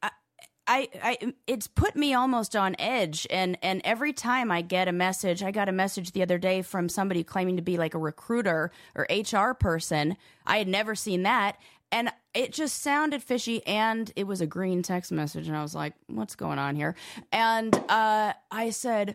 it's put me almost on edge. And every time I get a message, I got a message the other day from somebody claiming to be like a recruiter or HR person. I had never seen that. And it just sounded fishy, and it was a green text message, and I was like, what's going on here? And I said,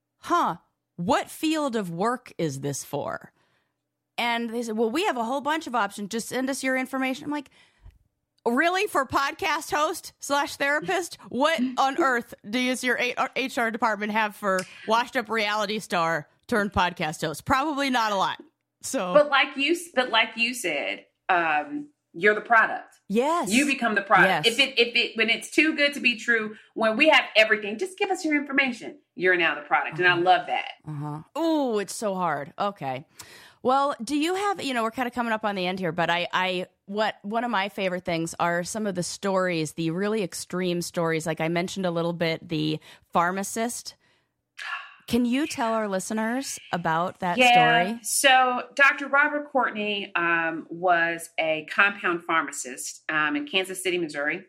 what field of work is this for? And they said, well, we have a whole bunch of options. Just send us your information. I'm like, really? For podcast host / therapist? What on earth does your HR department have for washed up reality star turned podcast host? Probably not a lot. So, But like you said, you're the product. Yes. You become the product. Yes. If when it's too good to be true, when we have everything, just give us your information. You're now the product. And I love that. Oh, it's so hard. Okay. Well, do you have, we're kind of coming up on the end here, but one of my favorite things are some of the stories, the really extreme stories. Like I mentioned a little bit, the pharmacist. Can you tell our listeners about that story? So Dr. Robert Courtney was a compound pharmacist in Kansas City, Missouri.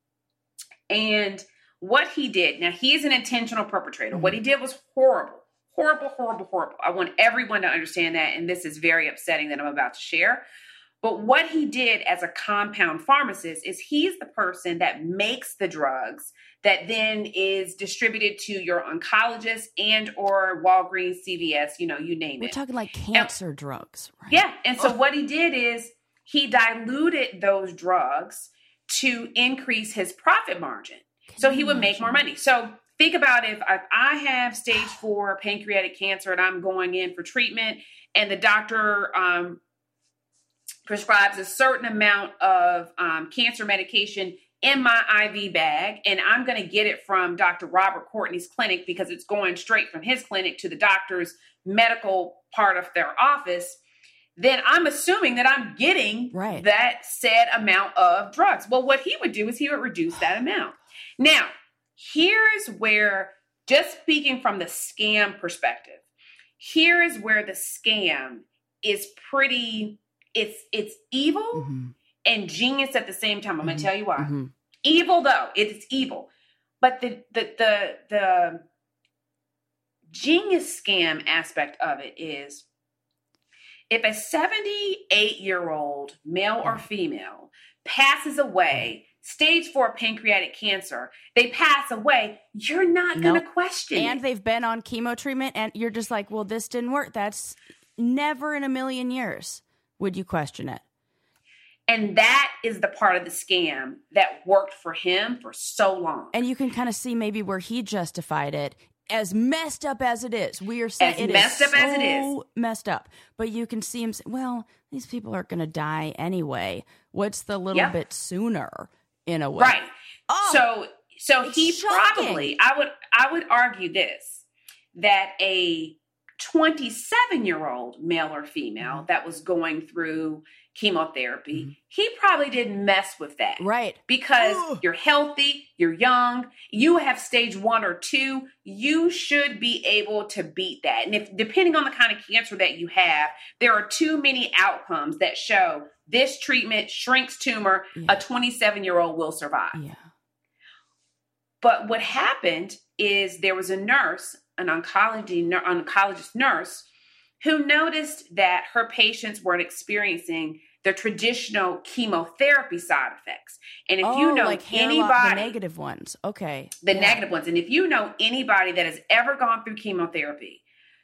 And what he did, now he is an intentional perpetrator. What he did was horrible. Horrible, horrible, horrible. I want everyone to understand that. And this is very upsetting that I'm about to share. But what he did as a compound pharmacist is he's the person that makes the drugs that then is distributed to your oncologist and or Walgreens, CVS, you name it. We're talking like cancer drugs, right? Yeah. And so what he did is he diluted those drugs to increase his profit margin. So he would make more money. So think about if I have stage 4 pancreatic cancer and I'm going in for treatment and the doctor prescribes a certain amount of cancer medication in my IV bag, and I'm going to get it from Dr. Robert Courtney's clinic because it's going straight from his clinic to the doctor's medical part of their office, then I'm assuming that I'm getting that said amount of drugs. Well, what he would do is he would reduce that amount. Now, here's where, just speaking from the scam perspective, here is where the scam is pretty, it's evil and genius at the same time. I'm going to tell you why. Evil, though, it's evil. But the genius scam aspect of it is if a 78-year-old male or female passes away, stage 4 pancreatic cancer, they pass away, you're not going to question And it. they've been on chemo treatment, and you're just like, well, this didn't work. That's never in a million years would you question it. And that is the part of the scam that worked for him for so long. And you can kind of see maybe where he justified it. As messed up as it is, we are saying it is so messed up. But you can see him say, well, these people are going to die anyway. What's the little bit sooner in a way? Right. Oh, so he probably, I would argue this, that a 27-year-old male or female that was going through chemotherapy, he probably didn't mess with that. Right. Because you're healthy, you're young, you have stage 1 or 2, you should be able to beat that. And if, depending on the kind of cancer that you have, there are too many outcomes that show this treatment shrinks tumor, a 27-year-old will survive. Yeah. But what happened is there was a nurse, an oncologist nurse, who noticed that her patients weren't experiencing the traditional chemotherapy side effects. And if you know like anybody, the negative ones, negative ones, and if you know anybody that has ever gone through chemotherapy,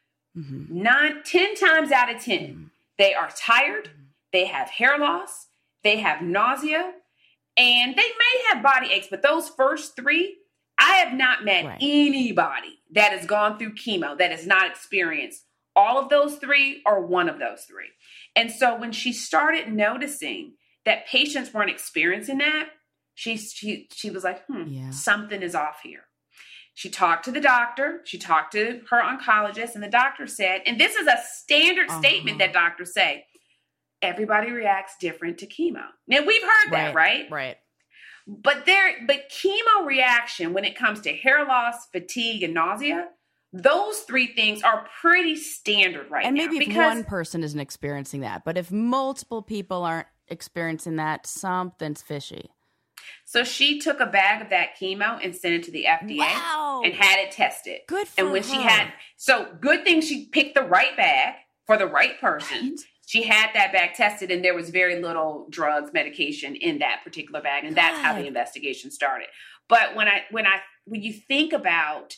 10 times out of 10, they are tired, they have hair loss, they have nausea, and they may have body aches, but those first 3, I have not met anybody that has gone through chemo that has not experienced all of those 3 or one of those 3. And so when she started noticing that patients weren't experiencing that, she was like, something is off here. She talked to the doctor. She talked to her oncologist, and the doctor said, and this is a standard statement that doctors say, everybody reacts different to chemo. Now, we've heard that, right? Right. But chemo reaction when it comes to hair loss, fatigue, and nausea, those three things are pretty standard right now. And maybe if one person isn't experiencing that, but if multiple people aren't experiencing that, something's fishy. So she took a bag of that chemo and sent it to the FDA and had it tested. Good for her. Good thing she picked the right bag for the right person. Right. She had that bag tested, and there was very little drugs, medication in that particular bag, and that's how the investigation started. But when you think about,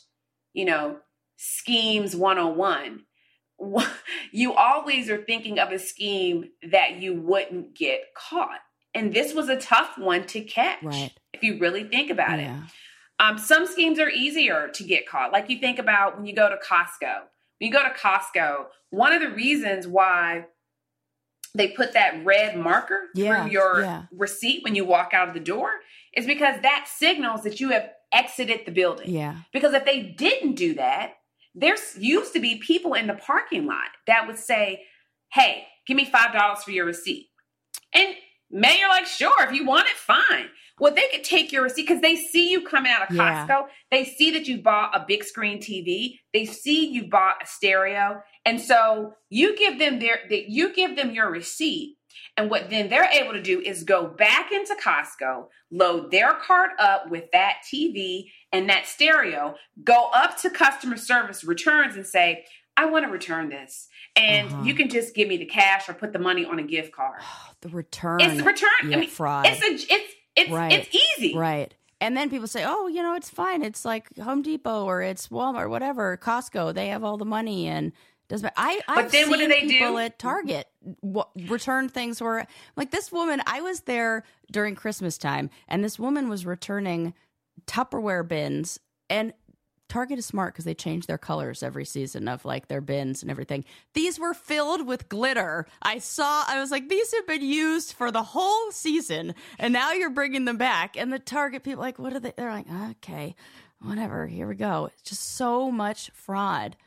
schemes 101, you always are thinking of a scheme that you wouldn't get caught. And this was a tough one to catch, if you really think about it. Some schemes are easier to get caught. Like you think about when you go to Costco. When you go to Costco, one of the reasons why they put that red marker through your receipt when you walk out of the door is because that signals that you have exited the building. Yeah. Because if they didn't do that, there used to be people in the parking lot that would say, hey, give me $5 for your receipt. And you're like, sure, if you want it, fine. Well, they could take your receipt because they see you coming out of Costco. Yeah. They see that you bought a big screen TV. They see you bought a stereo. And so you give them your receipt. And what then they're able to do is go back into Costco, load their cart up with that TV and that stereo, go up to customer service returns and say, I want to return this. And you can just give me the cash or put the money on a gift card. The return. It's the return. Yeah, fraud. It's easy. Right. And then people say, oh, it's fine. It's like Home Depot or it's Walmart or whatever, Costco. They have all the money and doesn't. I've seen what do they people do? At Target return things where, like this woman, I was there during Christmas time and this woman was returning Tupperware bins, and Target is smart because they change their colors every season of like their bins and everything. These were filled with glitter. I was like, these have been used for the whole season and now you're bringing them back. And the Target people like, what are they? They're like, okay, whatever, here we go. It's just so much fraud.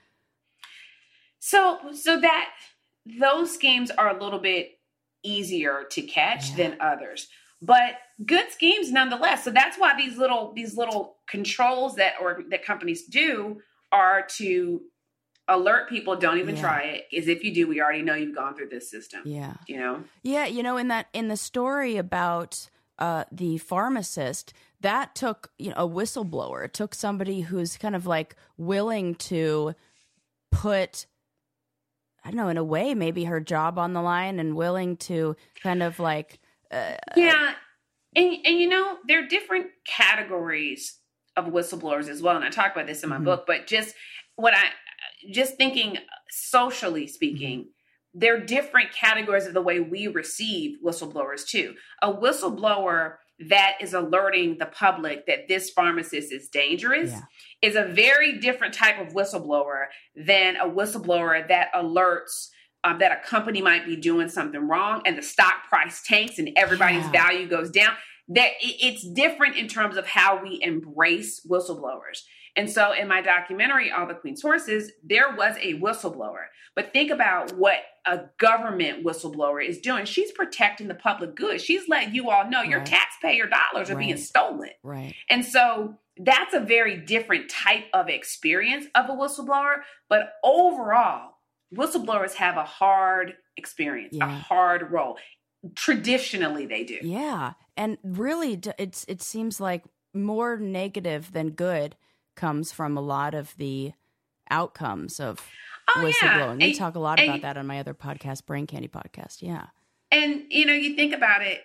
So that those schemes are a little bit easier to catch than others. But good schemes nonetheless. So that's why these little controls that companies do are to alert people, don't even try it. Because if you do, we already know you've gone through this system. Yeah. Yeah, in the story about the pharmacist, that took a whistleblower. It took somebody who's kind of like willing to put, I don't know, in a way, maybe her job on the line and willing to kind of like and there are different categories of whistleblowers as well, and I talk about this in my book. But just thinking socially speaking, there are different categories of the way we receive whistleblowers too. A whistleblower that is alerting the public that this pharmacist is dangerous is a very different type of whistleblower than a whistleblower that alerts that a company might be doing something wrong and the stock price tanks and everybody's value goes down. That it's different in terms of how we embrace whistleblowers. And so in my documentary, All the Queen's Horses, there was a whistleblower. But think about what a government whistleblower is doing. She's protecting the public good. She's letting you all know your taxpayer dollars are being stolen. Right. And so that's a very different type of experience of a whistleblower. But overall, whistleblowers have a hard experience, a hard role. Traditionally, they do. Yeah. And really, it seems like more negative than good comes from a lot of the outcomes of whistleblowing. We talk a lot about that on my other podcast, Brain Candy Podcast. Yeah. And, you think about it,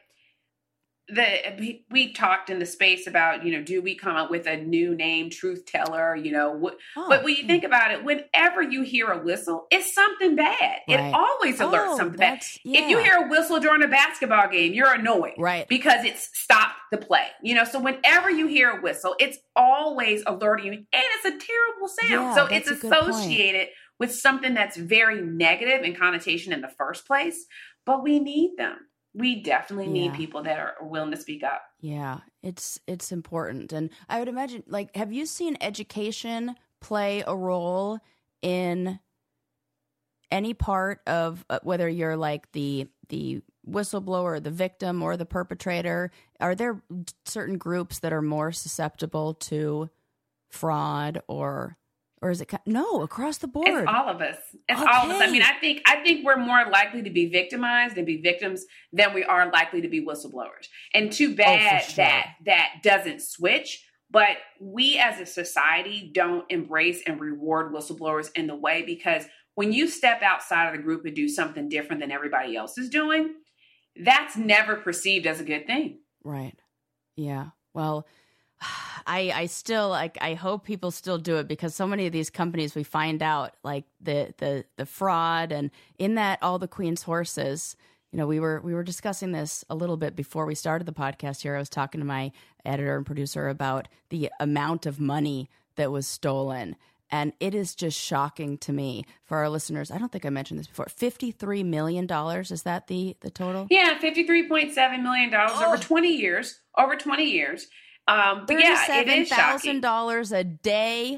we talked in the space about, do we come up with a new name, truth teller, but when you think about it, whenever you hear a whistle, it's something bad. Right. It always alerts something bad. If you hear a whistle during a basketball game, you're annoyed. Right. Because it's stopped the play. So whenever you hear a whistle, it's always alerting you. And it's a terrible sound. Yeah, so it's associated with something that's very negative in connotation in the first place. But we need them. We definitely need people that are willing to speak up. Yeah, it's important. And I would imagine, have you seen education play a role in any part of whether you're like the whistleblower, the victim, or the perpetrator? Are there certain groups that are more susceptible to fraud, or is it no, across the board? It's all of us. It's all of us. I mean, I think we're more likely to be victimized and be victims than we are likely to be whistleblowers. And too bad that doesn't switch. But we as a society don't embrace and reward whistleblowers in the way, because when you step outside of the group and do something different than everybody else is doing, that's never perceived as a good thing. Right. Yeah. Well, I still I hope people still do it, because so many of these companies, we find out like the fraud, and in that all the Queen's horses. You know, we were discussing this a little bit before we started the podcast here. I was talking to my editor and producer about the amount of money that was stolen. And it is just shocking to me for our listeners. I don't think I mentioned this before. $53 million. Is that the total? Yeah, $53.7 million over 20 years. Over 20 years. But yeah, it is shocking. $37,000 a day.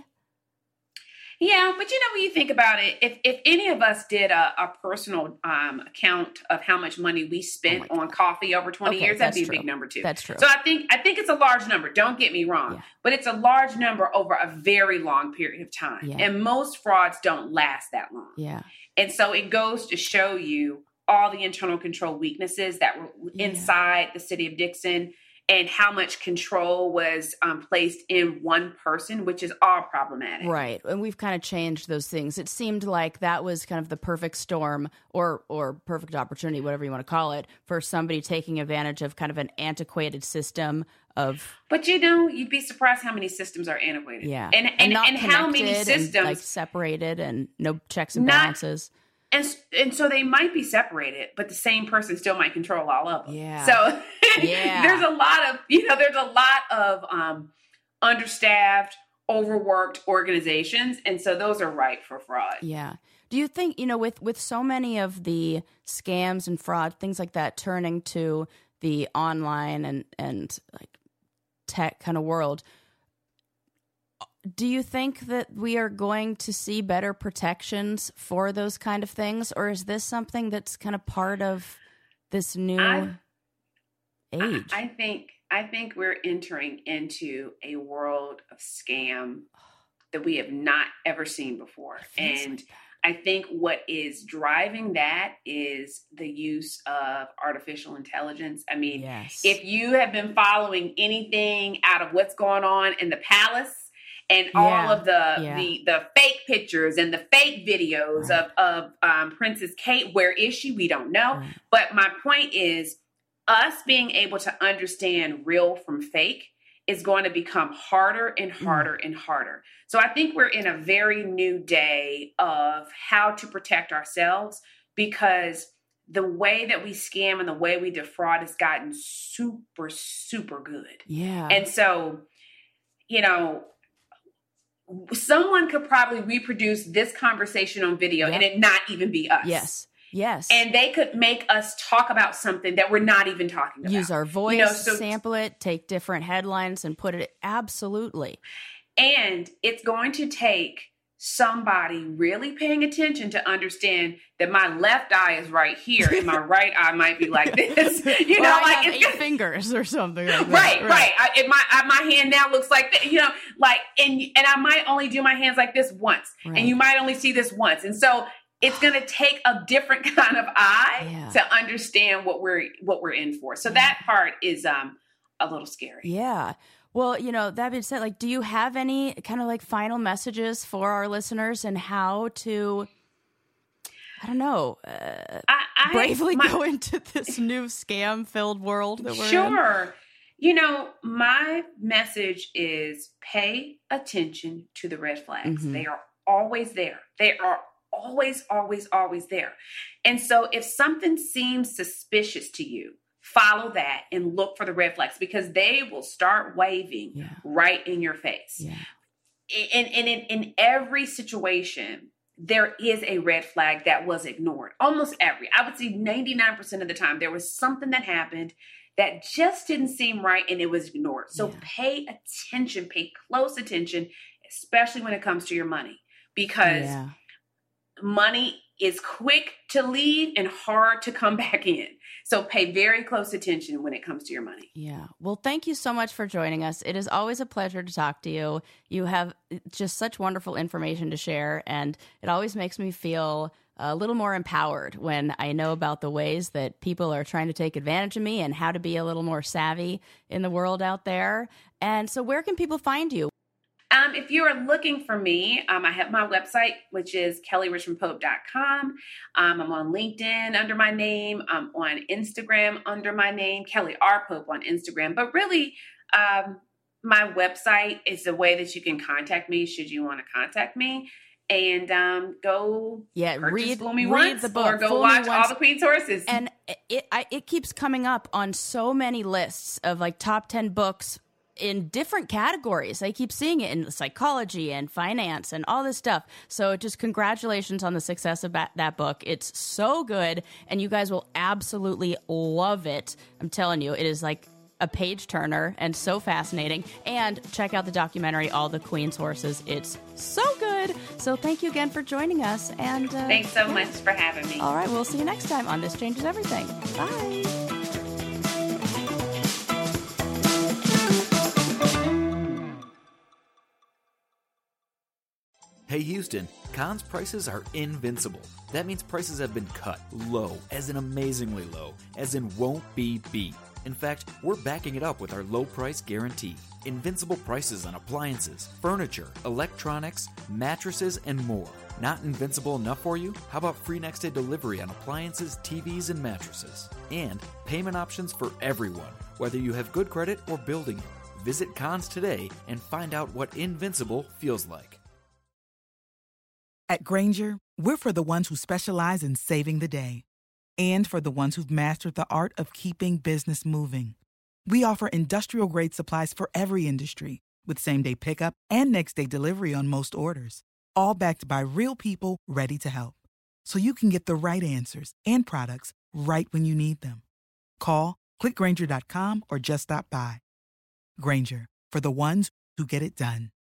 Yeah, but you know, when you think about it, if any of us did a personal account of how much money we spent on coffee over 20 years, that'd be a big number too. That's true. So I think it's a large number. Don't get me wrong, but it's a large number over a very long period of time. Yeah. And most frauds don't last that long. Yeah. And so it goes to show you all the internal control weaknesses that were inside the city of Dixon, and how much control was placed in one person, which is all problematic. Right. And we've kind of changed those things. It seemed like that was kind of the perfect storm or perfect opportunity, whatever you want to call it, for somebody taking advantage of kind of an antiquated system of... But you know, you'd be surprised how many systems are antiquated. Yeah. And how many systems... And, like, separated and no checks and balances. And so they might be separated, but the same person still might control all of them. Yeah. So there's a lot of understaffed, overworked organizations. And so those are ripe for fraud. Yeah. Do you think, with so many of the scams and fraud, things like that, turning to the online and like tech kind of world, do you think that we are going to see better protections for those kind of things? Or is this something that's kind of part of this new age? I think we're entering into a world of scam that we have not ever seen before. And I think what is driving that is the use of artificial intelligence. I mean, if you have been following anything out of what's going on in the palace, and all of the fake pictures and the fake videos of Princess Kate, where is she? We don't know. Right. But my point is, us being able to understand real from fake is going to become harder and harder and harder. So I think we're in a very new day of how to protect ourselves, because the way that we scam and the way we defraud has gotten super, super good. Yeah. And so, someone could probably reproduce this conversation on video and it not even be us. Yes. And they could make us talk about something that we're not even talking about. Use our voice, sample it, take different headlines and put it. Absolutely. And it's going to take somebody really paying attention to understand that my left eye is right here and my right eye might be like this. I have 8 fingers or something like that. Right. My hand now looks like that, and I might only do my hands like this once, and you might only see this once. And so it's going to take a different kind of eye to understand what we're in for. So that part is a little scary. Yeah. Well, that being said, do you have any kind of final messages for our listeners and how to, I don't know, bravely go into this new scam-filled world that we're in? Sure. My message is pay attention to the red flags. Mm-hmm. They are always there. They are always, always, always there. And so if something seems suspicious to you, follow that and look for the red flags, because they will start waving right in your face. Yeah. And in every situation, there is a red flag that was ignored. Almost every. I would say 99% of the time, there was something that happened that just didn't seem right and it was ignored. So pay attention, pay close attention, especially when it comes to your money, because money is quick to leave and hard to come back in. So pay very close attention when it comes to your money. Yeah. Well, thank you so much for joining us. It is always a pleasure to talk to you. You have just such wonderful information to share, and it always makes me feel a little more empowered when I know about the ways that people are trying to take advantage of me and how to be a little more savvy in the world out there. And so where can people find you? If you are looking for me, I have my website, which is kellyrichmondpope.com. I'm on LinkedIn under my name. I'm on Instagram under my name, Kelly R. Pope on Instagram. But really, my website is the way that you can contact me should you want to contact me. And go purchase Fool Me Once, the book, or go watch All the Queen's Horses. And it keeps coming up on so many lists of like top 10 books in different categories. I keep seeing it in psychology and finance and all this stuff. So just congratulations on the success of that book. It's so good, and you guys will absolutely love it. I'm telling you, it is like a page turner and so fascinating. And check out the documentary, All the Queen's Horses. It's so good. So thank you again for joining us. And thanks so much for having me. All right, we'll see you next time on This Changes Everything. Bye. Hey Houston, Conn's prices are invincible. That means prices have been cut low, as in amazingly low, as in won't be beat. In fact, we're backing it up with our low price guarantee. Invincible prices on appliances, furniture, electronics, mattresses, and more. Not invincible enough for you? How about free next day delivery on appliances, TVs, and mattresses? And payment options for everyone, whether you have good credit or building it. Visit Conn's today and find out what invincible feels like. At Grainger, we're for the ones who specialize in saving the day, and for the ones who've mastered the art of keeping business moving. We offer industrial-grade supplies for every industry, with same-day pickup and next-day delivery on most orders, all backed by real people ready to help. So you can get the right answers and products right when you need them. Call, click Grainger.com, or just stop by. Grainger, for the ones who get it done.